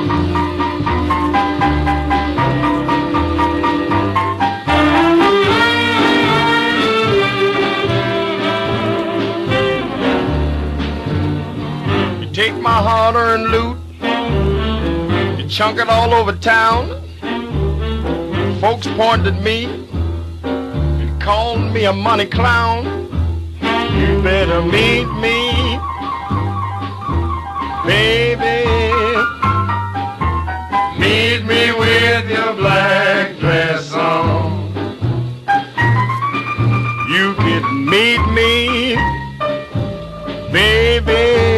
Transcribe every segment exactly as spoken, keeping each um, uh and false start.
Take my hard-earned loot, you chunk it all over town. Folks pointed at me and called me a money clown. You better meet me, baby. Meet me with your black dress on. You can meet me, baby.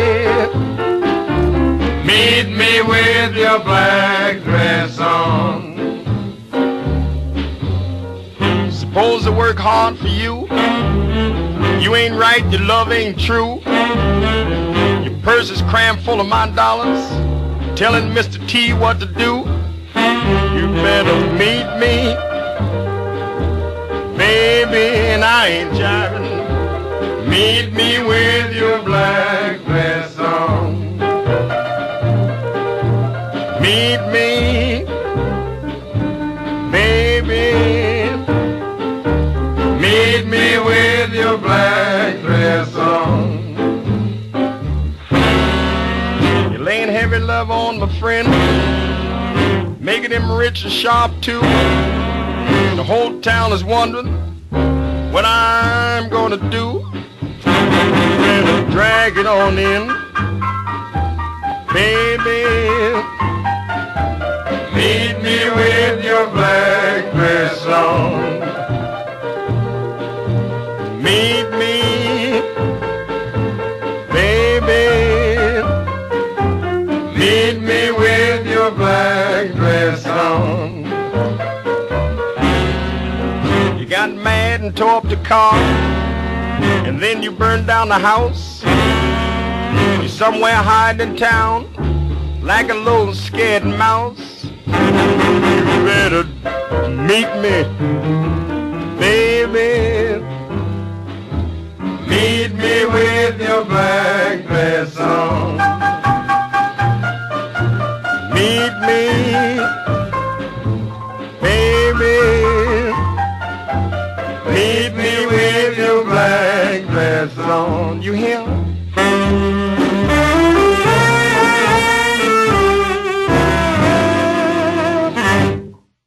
Meet me with your black dress on. Suppose I work hard for you. You ain't right, your love ain't true. Your purse is crammed full of my dollars, telling Mister T what to do. You better meet me, baby, and I ain't jiving. Meet me with your black dress on. Meet me, baby. Meet me with your black dress on. You're laying heavy love on my friend, making him rich and sharp too. The whole town is wondering what I'm gonna do. Better drag it on in, baby. Meet me with your black dress on. Meet me, baby. Meet me with your black dress on. You got mad and tore up the car, and then you burned down the house. You're somewhere hiding in town, like a little scared mouse. You better meet me, baby. Meet me with your black dress on. Meet me, baby. Meet me with your black dress on. You hear?